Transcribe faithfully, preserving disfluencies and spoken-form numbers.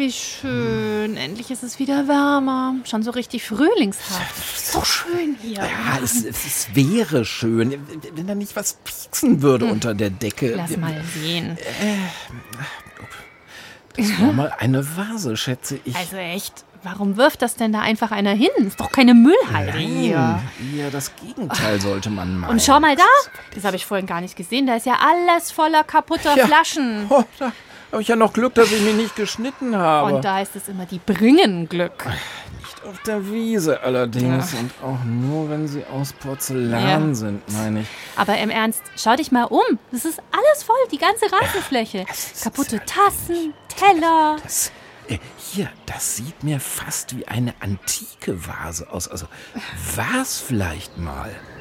wie schön. Endlich ist es wieder wärmer. Schon so richtig frühlingshaft. So schön hier. Ja, es, es wäre schön, wenn da nicht was pieksen würde hm. unter der Decke. Lass mal sehen. Das war mal eine Vase, schätze ich. Also echt? Warum wirft das denn da einfach einer hin? Ist doch keine Müllhalde hier. Ja, das Gegenteil sollte man meinen. Und schau mal da. Das habe ich vorhin gar nicht gesehen. Da ist ja alles voller kaputter ja. Flaschen. Oh, da habe ich ja noch Glück, dass ich mich nicht geschnitten habe. Und da heißt es immer, die bringen Glück. Nicht auf der Wiese allerdings. Ja. Und auch nur, wenn sie aus Porzellan ja. sind, meine ich. Aber im Ernst, schau dich mal um. Das ist alles voll, die ganze Rasenfläche. Kaputte Tassen, Teller. Das Hier, das sieht mir fast wie eine antike Vase aus. Also, war's vielleicht mal.